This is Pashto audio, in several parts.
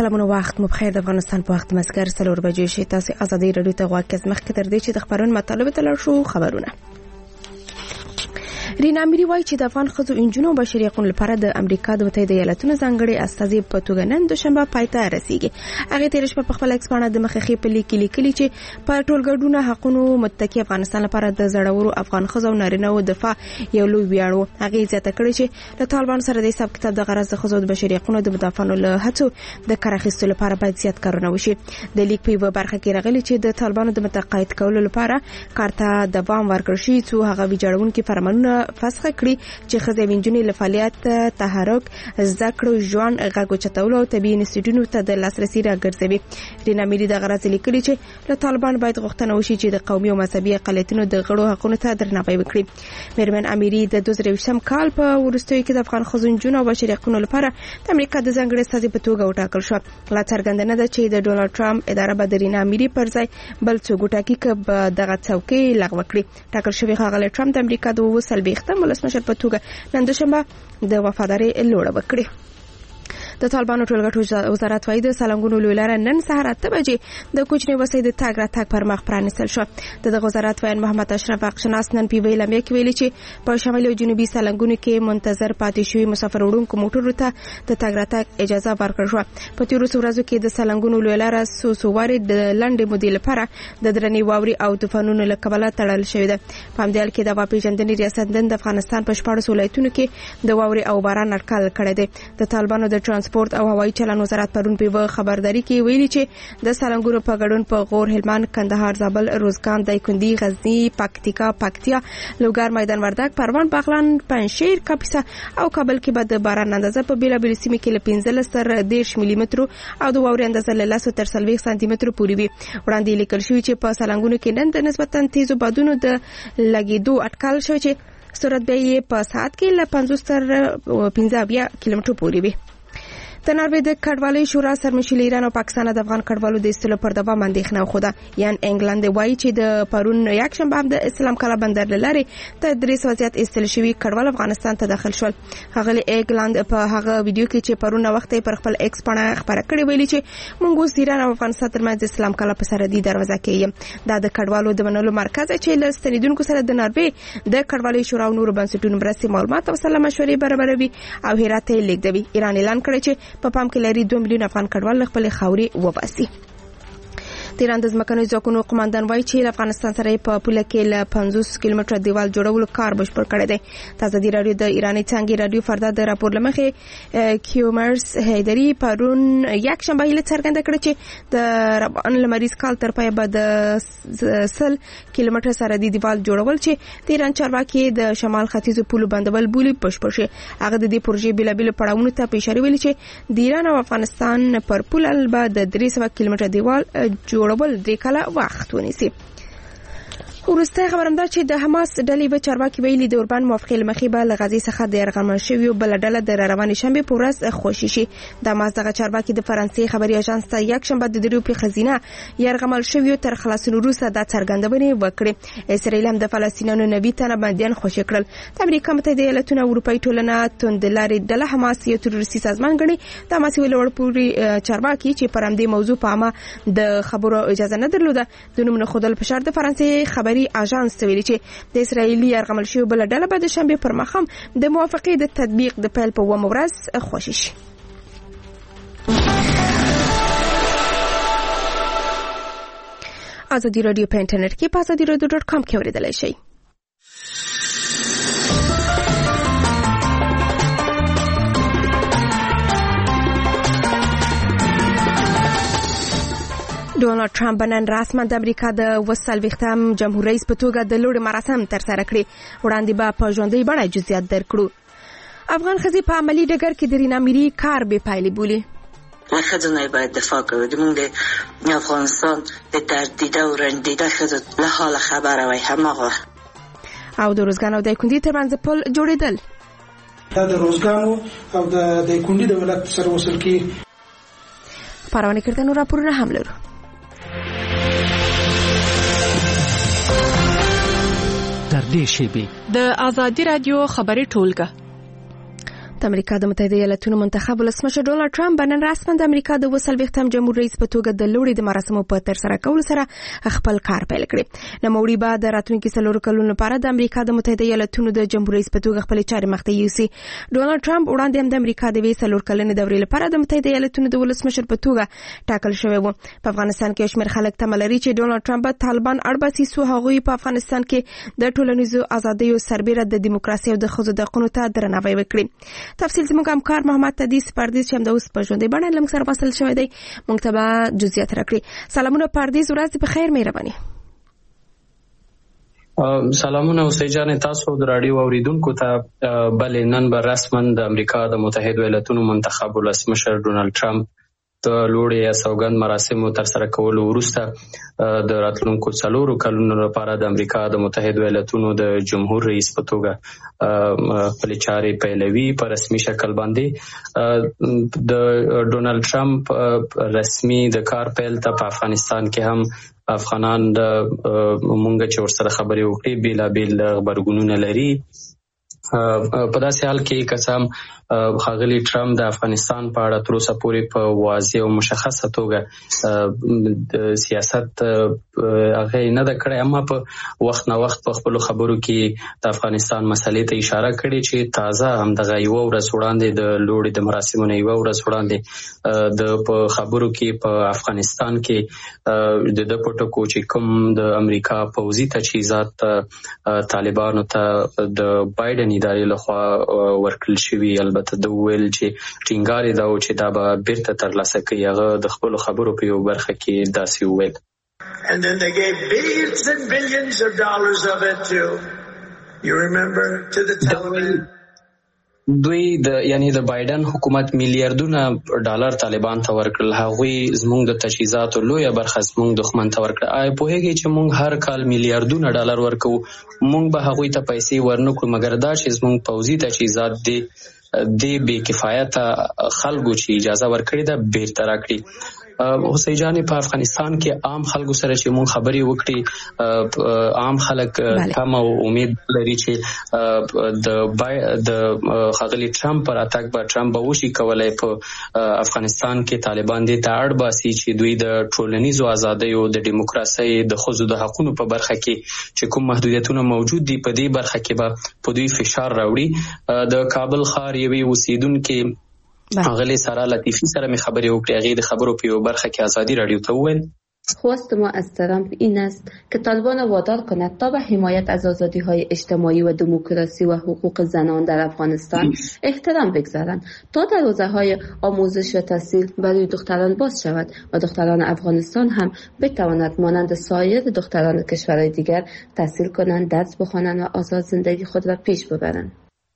سلامونه وخت مو بخیر. د افغانستان په وخت مسګر 4 بجې شي. تاسو ازادي رادیو ته غواړئ مخکې تر دې چې د خبرونو مطالب ته لاړ شو. خبرونه رینا میری وایي چې د افغان ښځو انجونو او بشري حقوقو لپاره د امریکا د متحده ایالاتونو ځانګړي استازي په توګه نن دوشنبه پای ته رسیږي. هغه تیر شپه په خپل ایکس باندې د مخخي په لیکلي چې په ټولګړدونه حقوقو متکی افغانستان لپاره د زړورو افغان ښځو او نارینه‌و دفاع یو لوی ویاړ و. هغه زیاته کړې چې د طالبان سره د حساب کتاب د غرض د ښځو د بشري حقوقو د مدافعانو له هڅو د کار اخیستلو لپاره باید زیات کارونه وشي. د لیک په برخه کې راغلي چې د طالبانو د متقاعد کولو لپاره کارته دوام ورکړل شي څو هغه ویجاړونکي فرمانونه فسخ کړي چې ښځې وینجونې له فعالیت تحرک زده کړو ژوند غږ چتولو او طبي انسټیټیوټونو ته د لاسرسي راګرځوي. رینا میری د غرض لیکلي چې له طالبان باید غوښتنه وشي چې د قومي او مذهبي اقلیتونو د غړو حقوقو ته درناوی وکړي. میرمن امیری د 2020 کال په وروستیو کې د افغان ښځو انجونو او بشري حقوقو لپاره د امریکا د ځانګړي استازي په توګه وټاکل شو. لا څرګنده نه ده چې د ډونالد ټرمپ اداره به د رینا امیری پر ځای بل څوک وټاکي که به دغه څوکۍ لغوه کړي. ټاکل شوی ښاغلی ټرمپ د امریکا د 20 ولسمشر په توګه نن دوشنبه د وفادارۍ لوړه وکړي. د طالبانو ټولګټو وزارت وايي د سالنګونو لویلاره نن سهار 8 بجې د کوچنی وسې د تاګ راتګ پر مخ پرانیستل شو. د وزارت وایي محمد اشرف اقشناس نن په ویلامه کې ویلي چې په شمالي او جنوبي سالنګونو کې منتظر پاتې شوی مسافر وړونکو موټرو ته د تاګ راتګ اجازه ورکړل شو. په تیرو ورځو کې د سالنګونو لویلاره سوسواري د لنډې مودې لپاره د درنې واوري او طوفانونو له کبله تړل شوې ده. په همدې حال کې د واپیژندنې ریاست د افغانستان په 14 ولایتونو کې د واوري او باران اټکل کړی دی. د طالبانو د ترانسپورت او هوایي چلن وزارت پرون په خبرداري کې ویلي چې د سالنګونو په ګډون په غور، هلمند، کندهار، زابل، روزګان، دایکنډي، غزنی، پکتیا، لوګر، میدان وردګ، پروان، بغلان، پنجشیر، کاپیسا او کابل کې به د باران اندازه په بیلابیل سیمې کې له 15 تر 10 ملي متر او د واوري اندازه له 10 تر 40 سانتي متر پورې وي. وړاندې لیکل شوی چې په سالنګونو کې نن د نسبتاً تیزو بادونو د لګیدو اټکل شوی چې سرعت به یې په ساعت کې له 50 تر 15 کیلومتر پورې وي. د ناروې د کډوالۍ شورا سرمشر ایران او پاکستان د افغان کډوالو د استلو پر دوام اندېښنه خوده. یان انګلند وایي چې د پرون یک شنبه هم د اسلام کلا بندر لاري ته 300 وضعیت استل شوی کډوال افغانستان ته داخل شول. هغه انګلند په هغه ویډیو کې چې پرون وخت پر خپل ایکس باندې خبره کړې ویلي چې موږ اوس ایران او افغانستان ترمنځ اسلام کلا په سرحدي دروازه کې یم. دا د کډوالو د منلو مرکز چې له ستنیدونکو سره د ناروې د کډوالۍ شورا او نورو بنسټونو مرستې معلومات او سلا مشورې برابروي او هرات ته لیږدوي. ایران اعلان کړی چې په پام کې لري 2 میلیون افغان کډوال خپل خاوري وباسي. د ایران د ځمکنیو ځواکونو قوماندان وایي چې افغانستان سره په پوله کې له 50 کیلومتر دیوال جوړولو کار بشپړ کړی دی. تازه دی رادیو د ایرانی څنګه رادیو فردا د راپور لمخې کیومرس هیدری پرون یک شنبه له څرګنده کړ چې د ربان لمریز کال تر پای به د 100 کیلومتر سره دی دیوال جوړول چې د ایران چارواکي د شمال ختیځو پولو بندول بولی بشپړ شي. هغه د دې پروژې بلابل پړاوونو ته په اشاره ویلي چې د ایران او افغانستان پر پول به د 300 کیلومتر دیوال جوړول د کله وخت ونیسي. ورسته خبرم ده چې د حماس ډلې به چارواکي ویلي د اوربان موافقې لمخې به له غزې څخه د یرغمل شوی بل ډله د روانې شنبه په ورځ خوشي شي. د حماس دغه چارواکي د فرانسې خبري اژانس ته یک شنبه د دریو په خزینه یرغمل شوی تر خلاصون وروسته د څرګندونې وکړي. اسرائیل هم د فلسطینیانو 90 تنه بنديان خوشي کړل. د امریکا متحده ایالاتونو او اروپאי ټولنه توندلاري ډله حماس یو تروریستي سازمان ګڼي. د حماس ولور پوری چارواکي چې پر همدې موضوع په عامه د خبرو اجازه نه درلوده د نوم خودل په شرط د فرانسې خبري اژانس ته ویلي چې د اسرایلی یرغمل شوی بل ډله به د شنبه پر مخم د موافقې د تطبیق د پیل په ومه ورځ خوشي شي. ازادي رادیو په انټرنیټ کې په azadiradio.com کې اوریدلای شئ. ډونالد ټرمپ نن رسما د امریکا د 20 جمهور رئیس په توګه د لوړ مراسم تر سره کړي. وړاندې به په ژوندۍ بڼه جزئیات درکړو. افغان ښځې په عملی ډګر کې د رینا میری کار به پایلې بولي. ښځې باید دفاع کوي. موږ د افغانستان د تردیده او رنجیده ښځو له حاله خبره وای همغه او د روزګان او دایکنډي ترمنځ پل جوړېدل. دا د روزګان او د دایکنډي د ولایت سره وصل کی. پروانه کړتنو راپورونه هم لرو. تر دې شیبې د ازادي رادیو خبري ټولګه د امریکا د متحده ایالاتونو منتخب ولسمشر ډونالد ټرمپ نن رسماً د امریکا د 40م جمهور رئیس په توګه د لوړې د مراسمو په ترسره کولو سره خپل کار پیل کړی. نوموړي به د راتلونکي 4 کلونو لپاره د امریکا د متحده ایالاتونو د جمهور رئیس په توګه خپل چارې مخته یوسي. ډونالد ټرمپ وړاندې هم د امریکا د 4 کلنې دورې لپاره د متحده ایالاتونو د ولسمشر په توګه ټاکل شوی و. په افغانستان کې شمېر خلک تمه لري چې ډونالد ټرمپ به طالبان اړباسي سو هغوی په افغانستان کې د ټولنیزو ازادیو سربېره د دیموکراسي او د ښځو د حقونو ته درناوی وکړي. تفصیل زموږ همکار محمد تدیس پردیس چې هم د اوس په ژوندۍ بڼه لمږ سره وصل شوی دی موږ ته به جزئیات راکړي. سلامونه پردیس، ورځ دې په خیر، مهرباني. سلامونه اوسئ جان، تاسو د رادیو اوریدونکو ته بلې نن به رسماً د امریکا د متحده ایالاتونو منتخب ولسمشر ډونالد ټرمپ د لوړې سوګند مراسمو ترسره کولو وروسته د راتلونکو 4 کلونو لپاره د امریکا د متحده ایالاتونو د جمهور رئیس په توګه خپل چارې پیلوي. په رسمي شکل باندې د ډونالد ټرمپ رسمي د کار پیل ته په افغانستان کې هم افغانان د مونږ چې ورسره خبرې وکړي بیلابیل غبرګونونه لري. په داسې حال کې قسم ښاغلي ټرمپ د افغانستان په اړه تر اوسه پورې په واضح او مشخصه توګه د سیاست هغه نه ده کړې، اما په وخت نه وخت په خپل خبرو کې د افغانستان مسلې ته اشاره کړې چې تازه هم دغه یو ورځ وړاندې د لوړې د مراسمو نه یو ورځ وړاندې د په خبرو کې په افغانستان کې د پټکو چې کوم د امریکا پوځي تجهیزات طالبانو ته د بایدن ادارې لخوا ورکړل شوي، البته د ویل چې ټینګار دا و چې دا به بیرته ترلاسه کوي. هغه د خپل خبرو په یو برخه کې داسې وویل. And then they gave billions and billions of dollars of it to, you remember, to the Taliban. دوی د بایدن حکومت میلیارډونه ډالر طالبان ته ورکړل. هغوی زموږ د تجهیزاتو لویه برخه زموږ دښمن ته ورکړه. آیا پوهیږئ چې موږ هر کال میلیارډونه ډالر ورکوو، موږ به هغوی ته پیسې ورنکړو، مګر دا چې زموږ پوځي تجهیزات دي د بې کفایته خلکو چې اجازه ورکړې ده بیرته راکړي. حسین جان، په افغانستان کې عام خلکو سره چې مونږ خبرې وکړي، عام خلک تمه او امید لري چې د ښاغلي ټرمپ پر اتاک به ټرمپ به وشي کولای په افغانستان کې طالبان دې ته اړ باسي چې دوی د ټولنیزو ازادیو، د دیموکراسۍ، د ښځو د حقونو په برخه کې چې کوم محدودیتونه موجود دي په دې برخه کې به په دوی فشار راوړي. د کابل ښار یوې اوسیدونکې غلی سارا لطیفی سره می خبرې وکړې. هغه د خبرو په یو برخه کې آزادی رادیو ته وویل: خواست ما از ترامپ این است که طالبان وادار کند تا به حمایت از آزادی‌های اجتماعی و دموکراسی و حقوق زنان در افغانستان احترام بگذارند تا دروازه‌های آموزش و تحصیل برای دختران باز شود و دختران افغانستان هم بتواند مانند سایر دختران کشورهای دیگر تحصیل کنند، درس بخوانند و آزاد زندگی خود را پیش ببرند.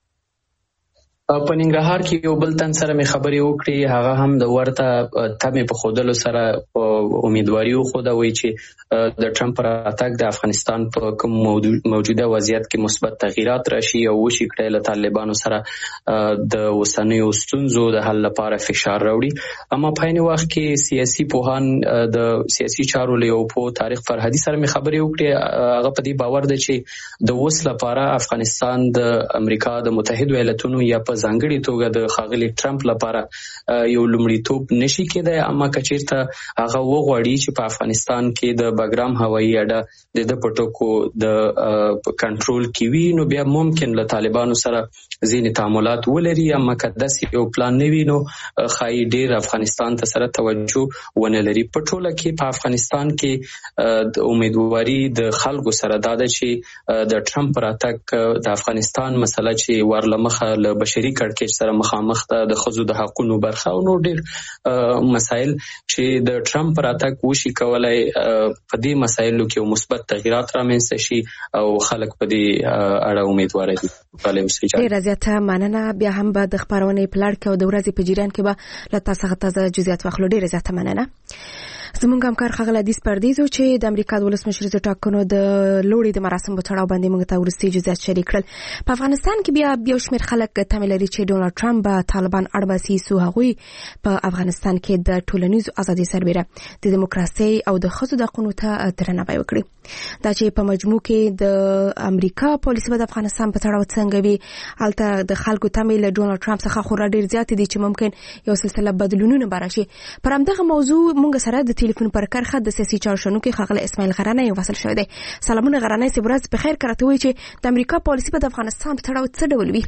په ننګرهار کې یو بل تن سره مې خبرې وکړې. هغه هم د ورته تمې په ښودلو سره امیدواري وښوده، وایي چې د ټرمپ پر اتاک د افغانستان په کوم موجوده وضعیت کې مثبت تغییرات راشي او وشي کړی له طالبانو سره د اوسنیو ستونزو د حل لپاره فشار راوړي. اما په عین وخت کې سیاسي پوهان د سیاسي چارو له یو په تاریخ فرهادي سره مې خبرې وکړې. هغه په دې باور دی چې د اوس لپاره افغانستان د امریکا د متحده ایالاتونو یا ځانګړي توګه د ښاغلي ټرمپ لپاره یو لومړیتوب نشي کېدای، اما که چیرته هغه وغواړي چې په افغانستان کې د بګرام هوایي اډه د پټکو د کنټرول کې وي، نو بیا ممکن له طالبانو سره ځینې تعاملات ولري. اما که داسې یو پلان نه وي نو ښایي ډېر افغانستان ته سره توجه ونه لري. په ټوله کې په افغانستان کې د امیدواري د خلکو سره دا ده چې د ټرمپ پر اتاک د افغانستان مسله چې ورلمخه له بشري کړکېچ سره مخامخ ده، د ښځو د حقونو برخه او نور ډېر مسایل چې د ټرمپ پر اتاک وشي کولای په دې مسایلو کې مثبت تغییرات رامنځته شي او خلک په دې اړه امیدوار دي. ډېره زیاته مننه. بیا هم به د خپرونې په لړ کې او د ورځې په جریان کې به له تاسو څخه تازه جزئیات واخلو. ډېره زیاته مننه. زموږ همکار ښاغلی حدیث پردیز چې د امریکا د ولسمشریزو ټاکنو د لوړې د مراسمو په تړاو باندې موږ ته وروستي جزئیات شریک کړل. په افغانستان کې بیا یو شمېر خلک تمه لري چې ډونالد ټرمپ به طالبان اړباسي څو هغوی په افغانستان کې د ټولنیزو ازادۍ سربېره د دیموکراسۍ او د ښځو د حقونو ته درناوی وکړي. دا چې په مجموع کې د امریکا پالیسي په افغانستان په تړاو څنګه وي البته د خلکو تمې له ډونالد ټرمپ څخه خورا ډیر زیات دي چې ممکن یو سلسله بدلونونه براشي. پر همدغه موضوع مونږ سره د ټلیفون پر کرخه د سیاسي چارشنوکي خغل اسماعیل غرانه وصل شوی دی. سلامونه غرانه، سپورز په خیر کړته وي چې د امریکا پالیسي په افغانستان په تړاو څه ډول وي؟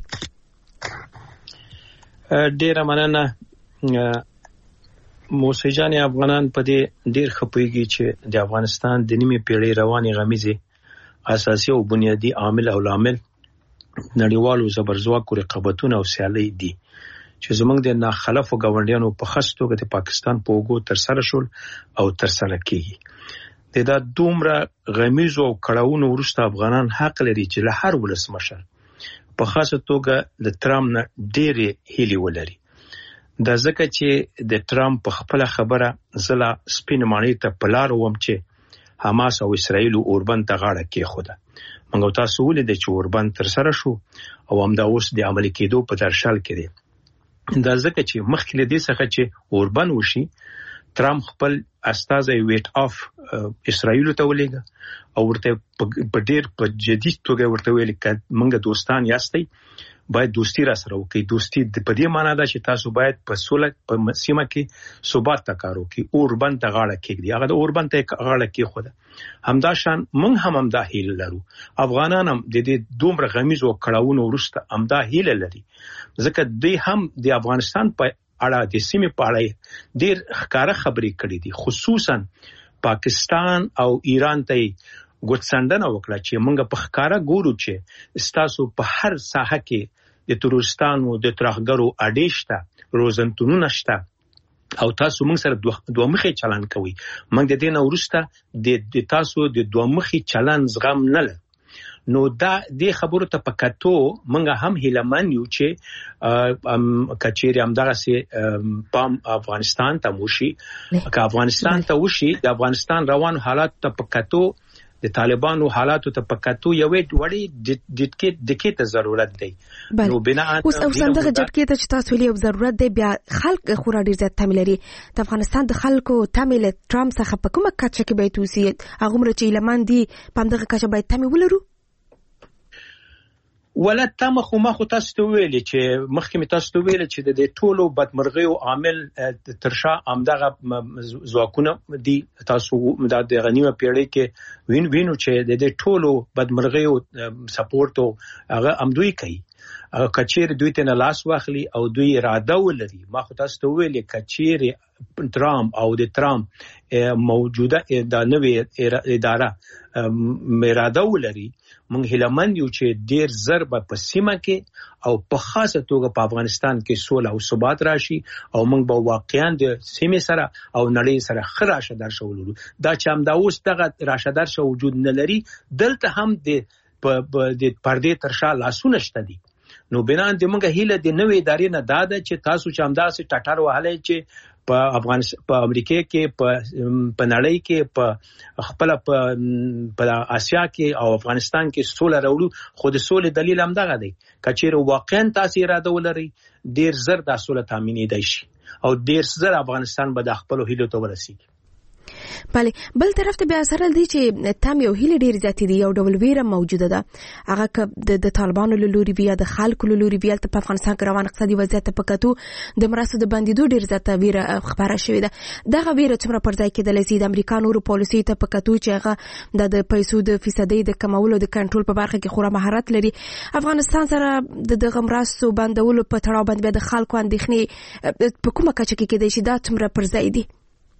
ډیره مننه موسی جان. افغانان په دې ډیر خپويږي چې د افغانستان د نیمه پیړۍ رواني غمیزه اساسي او بنیادی عامل او لامل نړیوالو زبرځواکو رقابتونه او سیالي دي چې زمونږ د ناخلفو ګاونډیانو په خاص توګه د پاکستان په وګړو تر سره شول او تر سره کیږي. دا دومره غمیزو او کړهونو وروسته افغانان حق لري چې له هر ولسمشر په خاصه توګه د ترامپ نه ډېرې هیلې ولري. دا ځکه چې د ترامپ په خپل خبره زلا سپین مانی ته پلار ووم چې حماس او اسرائیل اوربند ته غاړه کېښوده. موږ تاسو ولید چې اوربند تر سره شو او همدا اوس د عملي کېدو په درشل کې دی. دا ځکه چې مخکې له دې څخه چې اوربند وشي ترامپ خپل استازی ویټ اف اسرائیل ته ولېږه او ورته په ډېر په جدي توګه ورته ویل چې موږ دوستان یاستئ، باید دوستی را سره وکړي. دوستی په دې معنی ده چې تاسو باید په سوله په سیمه کې ثبات ته کار وکړي. اوربند ته غاړه کېږدي، هغه د اوربند ته غاړه کېښوده. همدا شان موږ هم همدا هیله لرو. افغانان هم د دې دومره غمیزو کړهونو وروسته همدا هیله لري، ځکه دوی هم د افغانستان په اړه د سیمې په اړه ډېر ښکاره خبرې کړې دي، خصوصا پاکستان او ایران ته ګوتڅنډنه وکړه چې موږ په ښکاره ګورو چې ستاسو په هر ساحه کې د تروریستانو د ترهګرو اډې شته، روزنتونونه شته او تاسو موږ سره دوه مخي چلن کوي. موږ د دې نه وروسته د تاسو د دوه مخي چلن زغم نه لرو. نو دا د خبرو ته پکاتو موږ هم هیلمن یو چې کچېری همدغه سي پام افغانستان ته موشي، که افغانستان ته وشي د افغانستان روان حالات ته پکاتو د طالبانو حالاتو ته پکاتو یو وړي د کې ته ضرورت دی. نو بنا اوس همدغه جټکې ته چې تاسو لې ضرورت دی، بیا خلک خورا ډیر زیات تمل لري. د افغانستان د خلکو تمل ترامپ څخه په کومه کچه کې باید وسی هغه مر چې لمن دي په همدغه کچه باید تمل ولرو. ولا تم خو ما خو تاسو ته ویل چې مخکې می تاسو ته ویل چې د دې ټولو بدمرغي او عامل ترشا امدغه ځواکونه دي. تاسو د غنیمه پیړۍ کې وینو چې د دې ټولو بدمرغي او سپورټ او هغه امدوی کوي. کچیر دوی ته نه لاس واخلي او دوی اراده ولري. ما خو تاسو ته ویل کچیر ترامپ او د ترامپ موجوده د نوې اداره اراده ولري، موږ هیلمن یو چې ډیر زر په سیمه کې او په خاصه توګه په افغانستان کې سوله او ثبات راشي او موږ به واقعا د سیمه سره او نړۍ سره خراشه درشه ولرو. دا چې هم دا اوس دغه راشه درشه وجود نه لري، دلته هم د پردې ترشا لاسونه شته دي. نو بنان د موږ هیله د نوې ادارې نه داده چې تاسو چې همداسې ټټر وهلای چې په امریکا کې په نړۍ کې په خپل په آسیا کې او افغانستان کې سوله راوړو. خو د سولې دلیل هم دغه دی، کچېر واقعا تاسو اراده ولري ډیر زر د سوله تامینې دی شي او ډیر زر افغانستان به د خپل هیلو ته ورسیږي. بله، بل طرف ته بیا سره دی چې تم یو هیله ډیر زیات دي، یو ډول ویره موجوده ده. هغه که د طالبانو له لوري بیا د خلکو له لوري بیا په افغانستان کې روان اقتصادي وضعیت په کتو د مرستو د بندیدو ډیر زیات ویره خبره شوې ده. دغه ویره څومره پر ځای کېدلی سي د امریکا نورو پالیسي ته په کتو چې هغه د پیسو د فیصدي د کمولو د کنټرول په برخه کې خورا مهارت لري. افغانستان سره د دغه مرستو بندولو په تړاو باندې د خلکو اندېښنې په کومه کچه کې کېدای شي دا څومره پر ځای دي؟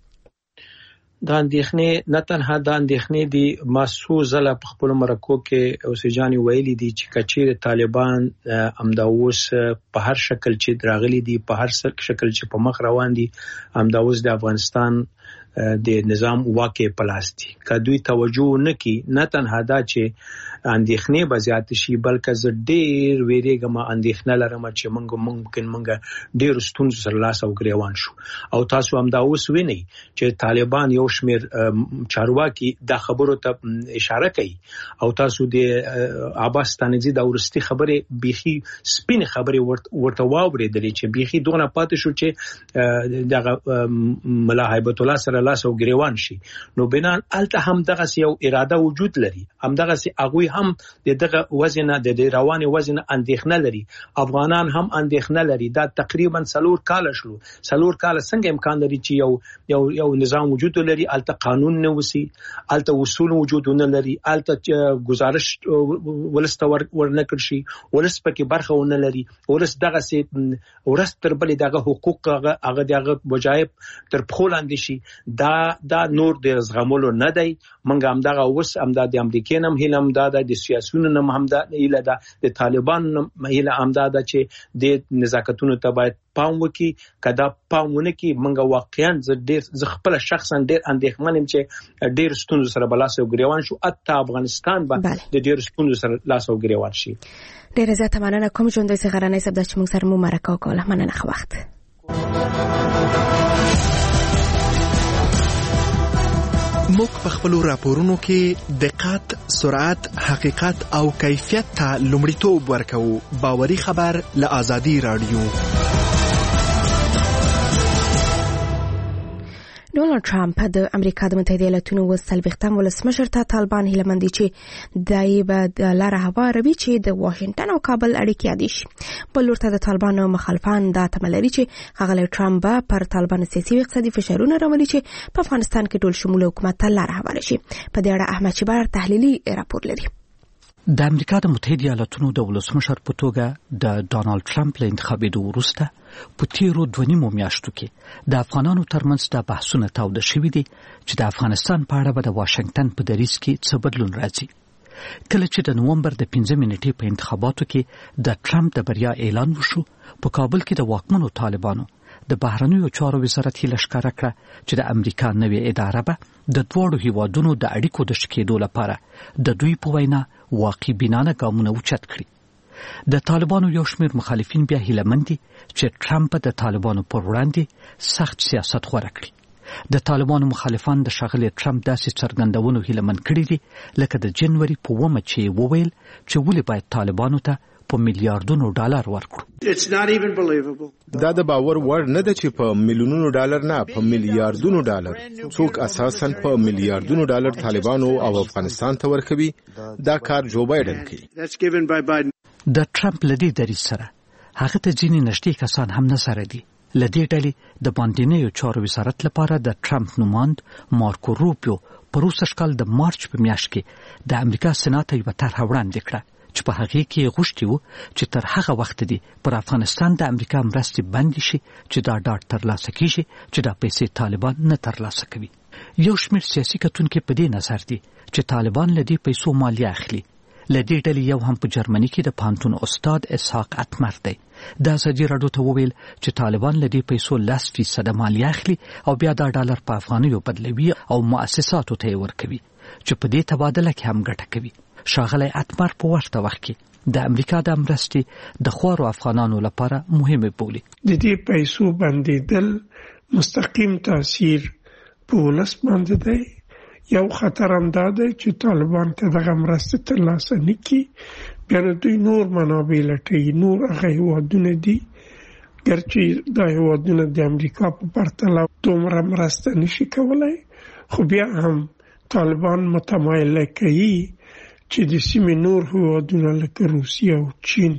دا اندېښنې نه تنها دا اندېښنې دي، ما څو ځله په خپلو مرکو کې اوسېجانې ویلي دي چې کچېرې طالبان همدا اوس په هر شکل چې راغلي دي، په هر شکل چې په مخ روان دي، همدا اوس د افغانستان د نظام واقع پلاس دي. که دوی توجه نه کړي، نه تنها دا چې اندېښنې به زیات شي، بلکې زه ډېر ویرېږم، اندېښنه لرم چې موږ ډېرو ستونزو سره لاس او ګریوان شو. او تاسو همدا اوس وینئ چې طالبان یو شمېر چارواکي دا خبرو ته اشاره کوي او تاسو د عباس ستانکزي د وروستي خبرې بیخي سپینې خبرې ورته واورېدلې چې بیخي دغه پاتې شو چې دغه ملا هیبت الله سره لاس او ګریوان شي نو بنان الته هم دغه یو اراده وجود لري هم دغه هغه هم دغه وزن د رواني وزن اندېښنه لري افغانان هم اندېښنه لري دا تقریبا 4 کال شلو 4 کال څنګه امکان لري چې یو نظام وجود لري الته قانون نه وسی الته اصول وجود نه لري الته گزارش ولست ورنکړ شي ولست پکې برخه ونه لري ولست دغه سي ورست تر بلې دغه حقوق هغه دغه وجایب تر پخولاندې شي دا نور د زغمولو نه دی منګ هم دغه وس هم د امریکای نم هیلم د سیاسيونو نم هم د هیله د طالبان هیله هم د چې د نزاکتونو ته باید پام وکي کدا پامونه کې منګ واقعا ز خپل شخصا ډېر اندېښمن يم چې ډېر ستونزو سره بلاس او ګریوان شو اته افغانستان به د ډېر ستونزو سره لاس او ګریوان شي ډېر زیاته مننه کوم ژوند د غرانې سبد چې موږ سره مو مرکه وکړه مننه خو وخت موږ په خپل راپورونو کې دقت، سرعت، حقیقت او کیفیت ته لومړیتوب ورکوو. باوري خبر له آزادي رادیو. ډونالد ټرمپ د امریکا د متحده ایالاتونو وسلوختم ولسمشر ته طالبان هیله مندي چې دای به د لار هوا روي چې د واشنگټن او کابل اړیکې یادې شي. بل ورته د طالبانو مخالفان دا تمه لري چې هغه ټرمپ پر طالبانو سیاسي او اقتصادي فشارونه راولي چې په افغانستان کې ټول شمول حکومت ته لار هواره شي. په دې اړه احمد شیبار تحلیلي راپور لري. د امریکا د متحده ایالاتونو د ولسمشر په توګه د ډونالد ټرمپ له انتخابېدو وروسته په تیرو 2.5 میاشتو کې د افغانانو ترمنځ د بحثونو تاوده شوي دي چې د افغانستان په اړه به د واشنگټن په دریځ کې څه بدلون راځي. کله چې د نومبر د 15 نیټې په انتخاباتو کې د ټرمپ د بریا اعلان وشو، په کابل کې د واکمنو طالبانو د بهرنیو چارو وزارت هیله ښکاره کړه چې د امریکا نوې اداره به د دواړو هیوادونو د اړیکو د ښه کېدو لپاره د دوی په وینا واقع بینانه ګامونه اوچت کړي. د طالبانو یو شمېر مخالفین بیا هیله مند دي چې ټرمپ د طالبانو پر وړاندې سخت سیاست غوره کړي. د طالبانو مخالفان د ښاغلي ټرمپ داسې څرګندونو هیله مند کړي دي لکه د جنوري په 1 چې وویل چې ولې باید طالبانو ته په میلیارډونو ډالر ورکړو. دا د باور وړ نه ده چې په میلیونونو ډالر نه په میلیارډونو ډالر څوک اساساً په میلیارډونو ډالر طالبانو او افغانستان ته ورکوي. دا کار جو بایدن کوي. د ټرمپ لدی دریځ سره هغه ته ځینې نږدې کسان هم نظر دي. لدی ډلې د باندنیو چارو وزارت لپاره د ټرمپ نوماند مارکو روبیو په روسي کال د مارچ په میاشت کې د امریکا سېنات یو طرح وړاندې کړه چې په هغه کې غوښتي وو چې تر هغه وخت دی پر افغانستان د امریکا مرستې بند شي چې دا ډاټ ترلاسه کیږي چې دا پیسې طالبان نه ترلاسه کوي. یو شمېر سیاسي کتونکو په دې نظر دي چې طالبان لدی پیسو مالیه اخلي. لدی ډلې یو هم په جرمني کې د پانتون استاد اسحاق اتمر دی. دا ازادي راډیو ته وویل چې طالبان لدی پیسو 10% مالیه اخلي او بیا دا ډالر په افغانیو بدلوي او مؤسساتو ته ورکوي چې په دې تبادله کې هم ګټه کوي. ښاغلی اتمر په ورته وخت کې د امریکا د مرستې د خوارو افغانانو لپاره مهمه بولي. د دې پیسو بندیدل مستقیم تاثیر په ولس باندې دی. یو خطر هم دا دی چې طالبان ته دغه مرستې ترلاسه نه کړي، بیا دوی نور منابع لټوي. نور هغه هیوادونه دي ګرچې دا هیوادونه د امریکا په پرتله دومره مرسته نشي کولی، خو بیا هم طالبان متمایل کوي چې د سیمې نور هیوادونه لکه روسیه او چین،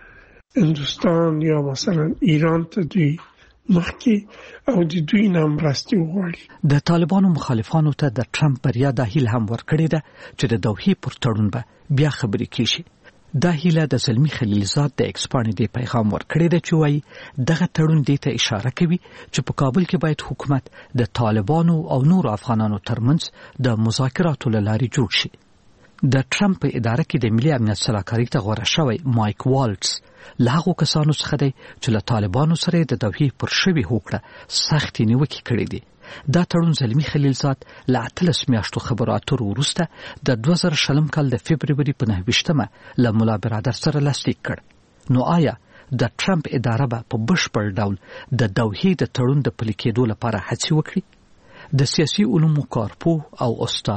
هندوستان یا مثلا ایران ته دوی مخکې او د دوی نه مرستې وغواړي. د طالبانو مخالفانو ته د ټرمپ بریا د هیله هم ورکړې ده چې د دوحې پر تړون به بیا خبرې کیږي. دا هیله د زلمی خلیلزاد د ایکس پاڼې د پیغام ورکړې ده چې وایي دغه تړون دې ته اشاره کوي چې په کابل کې باید حکومت د طالبانو او نور افغانانو ترمنځ د مذاکراتو له لارې جوړ شي. د ټرمپ په اداره کې د ملي امنیت سلاکاري ته غوره شوی مایک والټس له هغو کسانو څخه دی چې له طالبانو سره د دوحې پر شوې هوکړه سختې نیوکې کړې دي. دا تړون زلمی خلیلزاد له 18 میاشتو خبرو اترو وروسته د 2020 کال د فبروري په 9 له ملا برادر سره لاسلیک کړ. نو آیا د ټرمپ اداره به په بشپړ ډول د دوحې د تړون د پلي کېدو لپاره هڅې وکړي؟ د سیاسي علومو کارپوه او استاد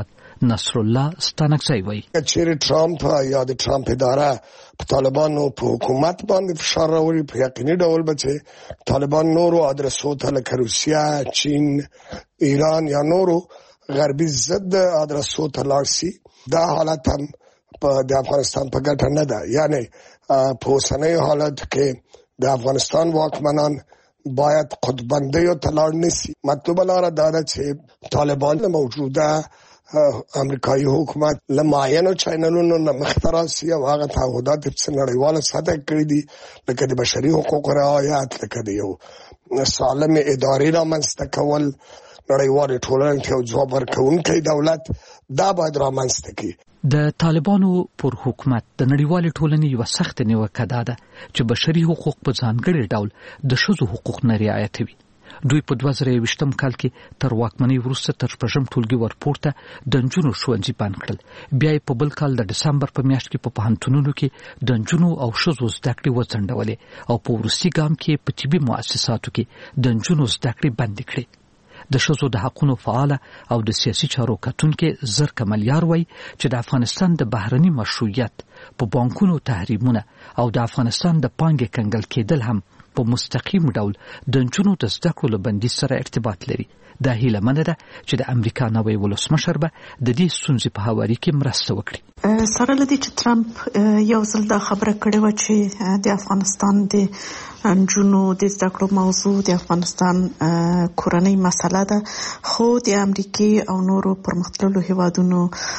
نصر الله ستانکزی وایي چیرې ټرمپ یا د ټرمپ اداره په طالبانو په حکومت باندې فشار راوړي په یقیني ډول به چې طالبان نورو ادرسو ته لکه روسیه، چین، ایران یا نورو غربي ضد ادرسو ته لاړ شي. دا حالت هم د افغانستان په ګټه نه ده. یعنی په اوسنیو حالت کې د افغانستان واکمنان باید قطبندیو ته لاړ نشي. مطلوبه لاره دا ده چې طالبان له موجوده امریکایي حکومت له معینو چینلونو نه مخته راشي او هغه تعهدات چې نړیواله سطح کړي دي لکه د بشري حقوقو رعایت، لکه د یو سالم ادارې رامنځته کول، نړیوالې ټولنې ته یو ځواب ورکوونکی دولت، دا باید رامنځته کړي. د طالبانو پر حکومت د نړیوالې ټولنې یو سخت نیوکه ده چې بشري حقوق په ځانګړي ډول د ښځو حقوق نه رعایتوي. دوی په 2020 کال کې تر واکمنۍ وروسته تر شپږم ټولګي ورپورته د نجونو ښوونځي بند کړل. بیا په بل کال د دسمبر په میاشت کې په پوهنتونونو کې د نجونو او ښځو زده کړې وځنډولې او په وروستي ګام کې په طبي مؤسساتو کې د نجونو زده کړې بندې کړې. د ښځو د حقونو فعاله او د سیاسي چارو کتونکي زر کملیار وایي چې د افغانستان د بهرني مشروعیت په بانکونو تحریمونه او د افغانستان د پانګې کنګل کېدل هم په مستقیم ډول د نجونو د زده کړو له بندیز سره ارتباط لري. دا هیله منه ده چې د امریکا نوی ولسمشر به د دې ستونزې په هواري کې مرسته وکړي. سره لدی چې ټرمپ یو ځل دا خبره کړې و چې د افغانستان د نجونو د زده کړو موضوع د افغانستان کورنۍ مسله ده، خو د امریکای او نورو پرمختللو هیوادونو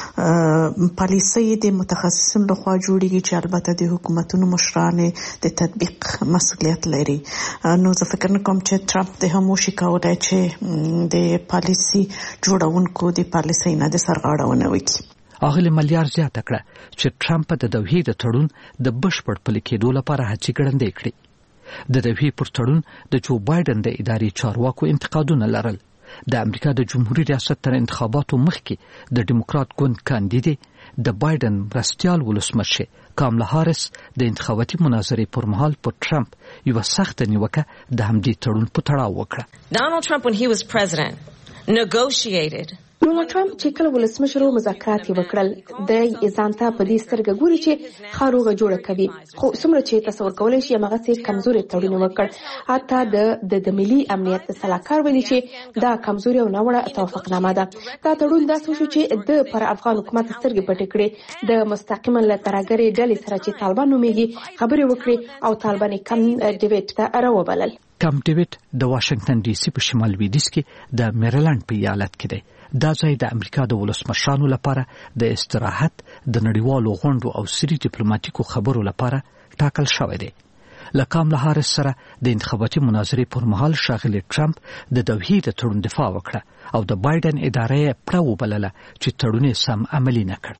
پالیسۍ د متخصصینو لخوا جوړیږي چې البته د حکومتونو مشران د تطبیق مسؤلیت لري. نو زه فکر نه کوم چې ټرمپ د هم وشي کولای چې د پالیسي جوړونکو د پالیسۍ نه د سرغاړونه وکړي. اغلی ملیار زیاته کړه چې ټرمپ د دوحې د تړون د بشپړ پلي کېدو لپاره هڅې ګړندۍ کړې. د دوحې پر تړون د جو بایدن د ادارې چارواکو انتقادونه لرل. د امریکا د جمهوریت ریاست تر انتخاباتو مخکې د ډیموکرات ګوند کاندیدې د بایدن مرستیال ولسمشر کاملا هاریس د انتخاباتي مناظرې پر مهال په ټرمپ یو سخت نیوکه د همدې تړون په تړاو وکړه. Donald Trump when he was president negotiated ډونالډ ټرمپ چې کله ولسمشر و مذاکرات وکړل د ځانته په دې سترګه ګوري چې خاروغه جوړه کوي، خو څومره چې تصور کولای شي هغه څه کمزوري تړون وکړ. حتی د ملي امنیت صلاحکار ویلي چې دا کمزوري او ناوړه توافقنامه ده. دا تړون داسې شو چې د پر افغان حکومت سترګې پټې کړې. د مستقیما له ترهګرې ډلې سره چې طالبان نومیږي خبرې وکړي او طالبان کم ډیویډ ته راوبلل. کم ډیویډ د واشنگټن ډي سي په شمال لویدیځ کې د میریلند په ایالت کې دی. دا ځای د امریکا د ولسمشرانو لپاره د استراحت، د نړیوالو غونډو او سری ډیپلوماټیکو خبرو لپاره ټاکل شوی دی. له کاملا هاریس سره د انتخاباتي مناظرې پر مهال ښاغلی ټرمپ د دوحې د تړون دفاع وکړه او د بایدن اداره یې پړه وبلله چې تړون یې سم عملي نه کړ.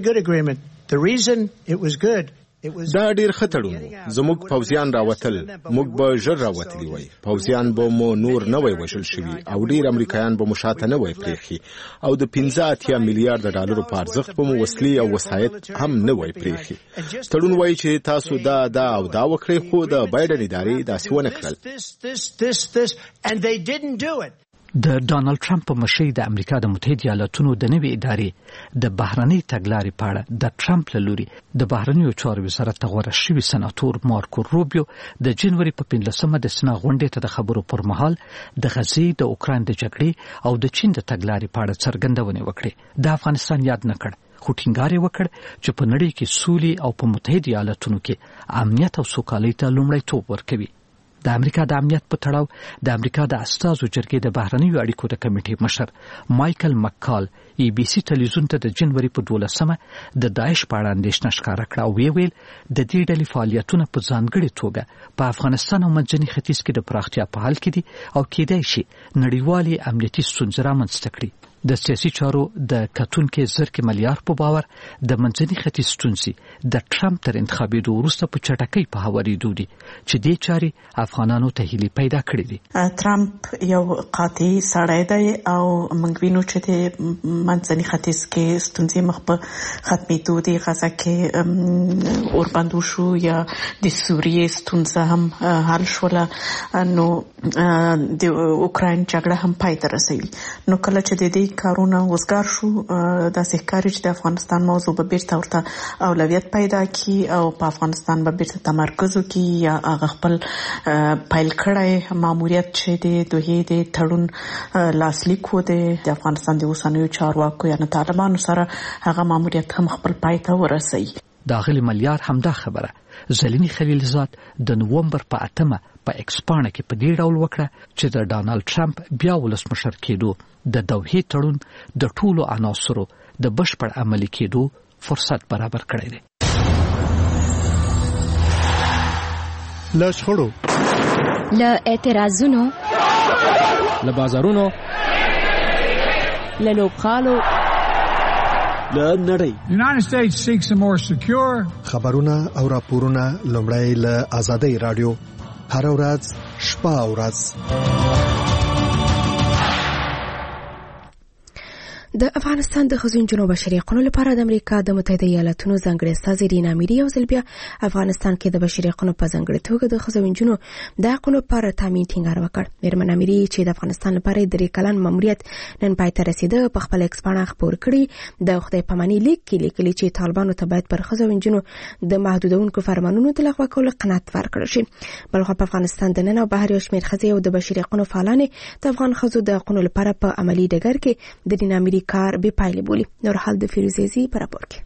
دا ډیر ښه تړون و. زموږ پوځیان راوتل، موږ به ژر راوتلی وای. پوځیان به مو نور نه وای وژل شوي او ډیر امریکایان به مو شاته نه وای پریښي او د 15 میلیارډ ډالرو په ارزښت به مو وسلې او وسایط هم نه وای پریښي. تړون وای چې تاسو دا او دا وکړئ، خو د بایدن ادارې داسې ونه کړل. د ډانلډ ټرمپ په مشرۍ د امریکا د متحده ایالاتونو د نوې ادارې د بهرنۍ تګلارې په اړه د ټرمپ له لوري د بهرنیو چارو وزارت ته غوره شوي سناتور مارکو روبیو د جنوري په 15مه د سنا غونډې ته د خبرو پر مهال د غزې د اوکراین د جګړې او د چین د تګلارې په اړه څرګندونې وکړې. د افغانستان یاد نه کړ، خو ټینګار یې وکړ چې په نړۍ کې سولې او په متحده ایالاتونو کې امنیت او سوکالۍ ته لومړیتوب ورکوي. د امریکا د امنیت په تړاو د امریکا د استازو جرګې د بهرنیو اړیکو د کمیټې مشر مایکل مکال ABC ټلویزیون ته د جنوري په 12مه د داعش په اړه اندېښنه ښکاره کړه او ویل د دې ډلې فعالیتونه په ځانګړې توګه په افغانستان او منځني ختیځ کې د پراختیا په حال کې دي او کېدای شي نړیوالې امنیتي ستونزې رامنځته کړي. د سیاسي چارو د کتونکو زرکې ملیار په باور د منځني ختیځ ستونزې د ټرمپ تر انتخابېدو وروسته په چټکۍ په هوارېدو دي چې دې چارې افغانانو ته هیلې پیدا کړې دي. ټرمپ یو قاطع سړی دی او موږ وینو چې د منځني ختیځ کې ستونزې مخ په ختمېدو دي. غزه کې اوربند شو یا د سوریې ستونزه هم حل شوله، نو د اوکراین جګړه هم پای ته رسېږي. نو کله چې د دې کارونه وزګار شو د ښکاری چې د افغانستان موضوع به بیرته ورته اولویت پیدا کی او په افغانستان به بیرته تمرکز وکړي یا هغه خپل پایل کړای ماموریت چې د دوی د تړون لاسلیک و د افغانستان د اوسنیو چارواکو یا طالبانو سره هغه ماموریت هم خپل پای ته ورسوي. داغلی ملیار همدا خبره زلمی خلیلزاد د نوومبر په 8 په ایکسپانه کې په دې ډول وکړه چې د ډانلډ ټرمپ بیا ولسمشر کېدو د دوحې تړون د ټولو عناصرو د بشپړ عملي کېدو فرصت برابر کړی دی. له شخړو، له اعتراضونو، له بازارونو، له لوبغالو، له نړۍ. United States seeks a more secure. خبرونه او راپورونه لومړی له آزادۍ رادیو هر ورځ شپه او ورځ. د افغانستان د ښځو نجونو بشري حقوقو لپاره د امریکا د متحده ایالاتونو ځانګړې استازې رینا میری یو ځل بیا افغانستان کې د بشري حقوقو په ځانګړې توګه د ښځو نجونو د حقوقو لپاره تامین ټینګار وکړ. میرمن میری چې د افغانستان لپاره د 3 کلن ماموریت نن پای ته رسیده په خپل ایکس باندې خبر کړی د خدای پاماني لیک کې لیکلي چې طالبانو ته باید پر ښځو نجونو د محدودونکو فرمانونو د لغوه کولو قناعت ورکړل شي. بلخو په افغانستان د نن او بهر یو شمېر ښځې او د بشري حقوقو فعالانې د افغان ښځو د حقوقو لپاره په عملی ډګر کې د رینا میری کار به پایله بولی. نور حال د فیروزیزی پر راپور کې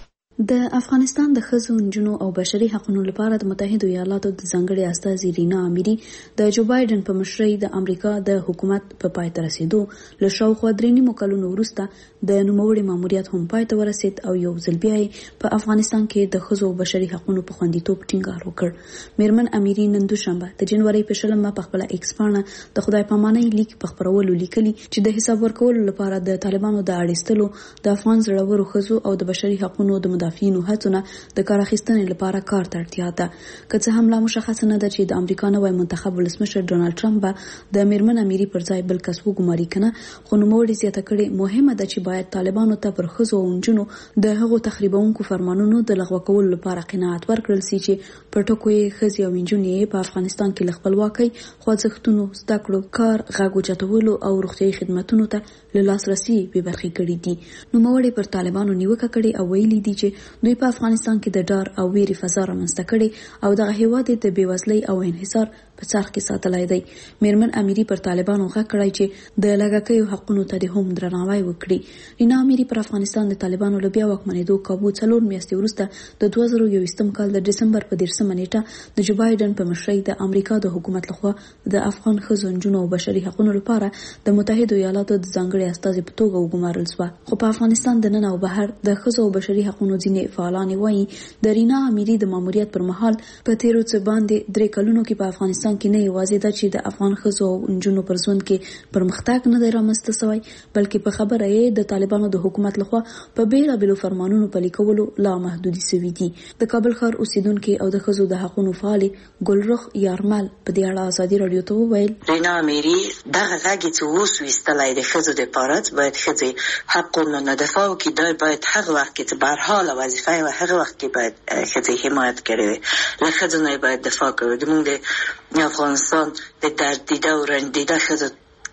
د افغانستان د ښځو نجونو او بشري حقوقو لپاره د متحده ایالاتو د ځانګړي استازي رینا میری د جو بایدن په مشرۍ د امریکا د حکومت په پای ته رسیدو له شاوخوا 3 کلونو وروسته د نوموړي ماموریت هم پای ته ورسید او یو ځل بیا په افغانستان کې د ښځو او بشري حقوقو په خوندیتوب ټینګار وکړ. میرمن امیری نن دوشنبه د جنوري په 20 په خپل ایکس باندې د خدای پامانۍ لیک په خبرولو لیکلي چې د حساب ورکولو لپاره د طالبانو د اړیستلو د افغان زړورو ښځو او د بشري حقوقو د مدافعینو هڅونه د کار اخیستنې لپاره کار ته اړتیا ده. که څه هم لا مشخصه نه ده چې د امریکا نوی منتخب ولسمشر ډونالډ ټرمپ د میرمن امیری پر ځای بل کس وګماري کنه، خو نوموړي زیاته کړې مهمه ده چې باید طالبانو ته پر ښځو او نجونو د هغو تخریبونکو فرمانونو د لغوه کولو لپاره قناعت ورکړل شي چې په ټکو یې ښځې او نجونې په افغانستان کې له خپلواکۍ، خوځښتونو، زده کړو، کار، غږ اوچتولو او روغتیايي خدماتو ته له لاسرسي بې برخې کړي دي. نوموړي پر طالبانو نیوکه کړې او ویلي دي چې دوی په افغانستان کې د ډار او ویرې فضا رامنځته کړي او دغه هیواد د بېوزلۍ او انحصار په څرخ کې ساتلای دی. میرمن امیری پر طالبانو غږ کړی چې د لږکیو حقوقو ته هم درناوی وکړي. رینا امیری پر افغانستان د طالبانو له بیا واکمنېدو کابو 4 میاشتې وروسته د 2021 کال د دسمبر په 10 نیټه د جو بایدن په مشرۍ د امریکا د حکومت لخوا د افغان ښځو نجونو او بشري حقوقو لپاره د متحده ایالاتو د ځانګړي استازي په توګه وګمارل شو. خو په افغانستان د نن او بهر د ښځو او بشري حقوقو ځینې فعالان وایي د رینا امیری د ماموریت پر مهال په تیرو څه باندې 3 کلونو کې په افغانستان کې نه یوازې د چې د افغان ښځو او نجونو پر ژوند کې پرمختګ نه دی رامنځته شوی، بلکې په خبره یې د طالبانو د حکومت لخوا په بیلابېلو فرمانونو پلي کولو لا محدودي شوي دي. د کابل ښار اوسیدونکو او د ښځو د حقوقو فعال ګلرخ یارمل په دې اړه ازادي رادیو ته وویل رینا امیری دغه غږ چې اوس وستلای د ښځو د پارت باید ښځې حقوقو نه دفاع وکړي، دا باید هغه وخت کې به هر حال وظیفه او هغه وخت کې باید ښځې حمایت کړي له ښځو نه باید دفاع کوي. زموږ د افغانستان د درد دیده او رنج دیده ښځو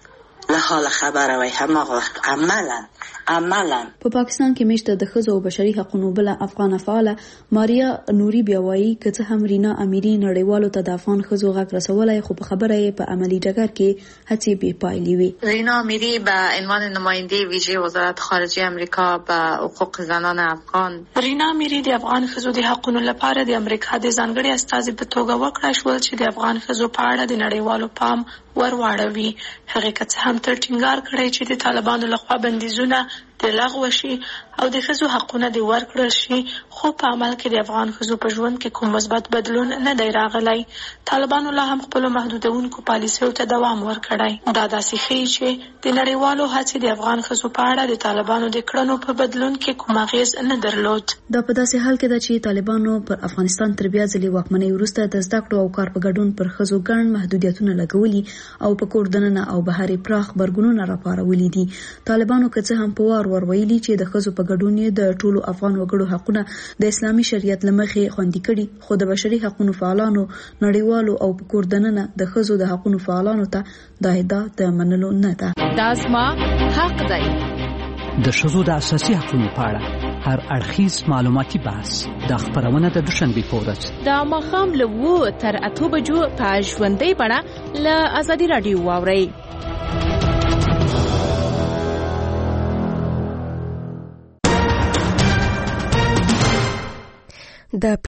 له حاله خبره وای هماغه وخت عملا په پاکستان کې مشته د ښځو او بشري حقوقو بل افغان فعاله ماریا نوري بیا وایي که څه هم رینا امیری نړیوالو ته د افغان ښځو غږ رسولای، خو په خبره یې په عملی ډګر کې هڅې بې پایلې وي. رینا امیری به عنوان نماینده ویژه وزارت خارجه امریکا به حقوق زنان افغان، رینا امیری د افغان ښځو د حقوقو لپاره د امریکا د ځانګړي استازي په توګه وکړای شو چې د افغان ښځو په اړه د نړیوالو پام ورواړوي. هغه که څه هم تر ټینګار کړی چې د طالبانو لخوا بندیزونه د لغوه شي او د ښځو حقونه د ورکړل شي، خو په عمل کې د افغان ښځو په ژوند کې کوم مثبت بدلون نه دی راغلی. طالبانو لا هم خپل محدودونکو پالیسیو ته دوام ورکړی. دا داسې ښیي چې د نړیوالو هڅې د افغان ښځو په اړه د طالبانو د کړنو په بدلون کې کوم اغېز نه درلود. دا په داسې حال کې ده چې طالبانو پر افغانستان تر بیا ځلې واکمنۍ وروسته د زده کړو او کار په ګډون پر ښځو ګڼ محدودیتونه لګولي او په کور دننه او بهر پراخ برګونونه راپارولي دي. طالبانو که څه هم په وار ټینګار ورویلي چې د ښځو په ګډون د ټولو افغان وګړو حقونه د اسلامي شریعت لمخې خوندي کړي، خو د بشري حقوقو فعالانو، نړیوالو او کوردننه د ښځو د حقوقو فعالانو ته دا ادعا د منلو نه ده. دا زما حق دی. د ښځو د اساسي حقوقو په اړه هر اړخیز معلوماتي بحث د خبرونه د دوشنبه په ورځ د ماښام له 7 تر 8 بجو په ژوندۍ بڼه له ازادي رادیو واورئ. د